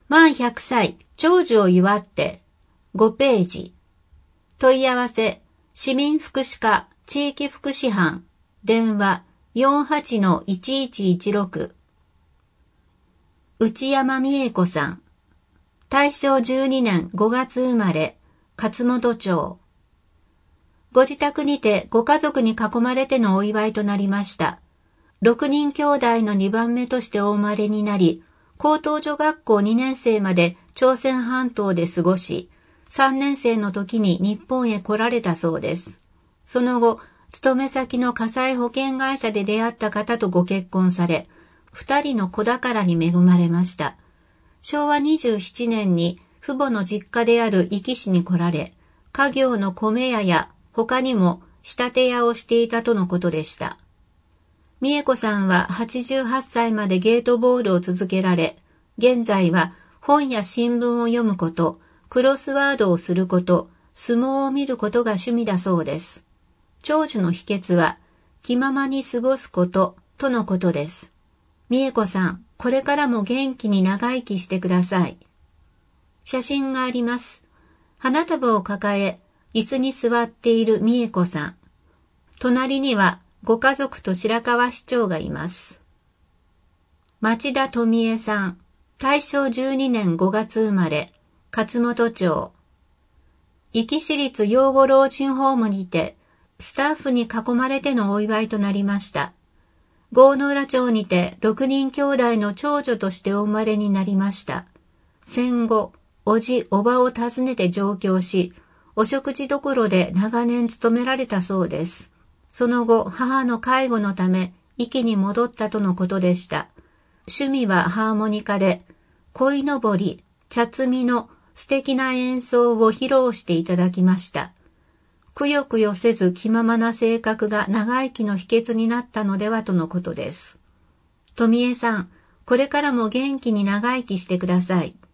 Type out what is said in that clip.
満100歳、長寿を祝って、5ページ。問い合わせ、市民福祉課地域福祉班、電話 48-1116。内山美恵子さん。大正12年5月生まれ、勝本町。ご自宅にてご家族に囲まれてのお祝いとなりました。6人兄弟の2番目としてお生まれになり、高等女学校2年生まで朝鮮半島で過ごし、3年生の時に日本へ来られたそうです。その後、勤め先の火災保険会社で出会った方とご結婚され、2人の子宝に恵まれました。昭和27年に父母の実家である壱岐市に来られ、家業の米屋や他にも仕立て屋をしていたとのことでした。美恵子さんは88歳までゲートボールを続けられ、現在は本や新聞を読むこと、クロスワードをすること、相撲を見ることが趣味だそうです。長寿の秘訣は、気ままに過ごすこと、とのことです。美恵子さん、これからも元気に長生きしてください。写真があります。花束を抱え、椅子に座っている美恵子さん。隣にはご家族と白川市長がいます。町田富江さん。大正12年5月生まれ、勝本町。壱岐市立養護老人ホームにて、スタッフに囲まれてのお祝いとなりました。郷野浦町にて6人兄弟の長女としてお生まれになりました。戦後、おじ、おばを訪ねて上京し、お食事処で長年勤められたそうです。その後、母の介護のため、壱岐に戻ったとのことでした。趣味はハーモニカで、鯉のぼり、茶摘みの素敵な演奏を披露していただきました。くよくよせず気ままな性格が長生きの秘訣になったのではとのことです。富江さん、これからも元気に長生きしてください。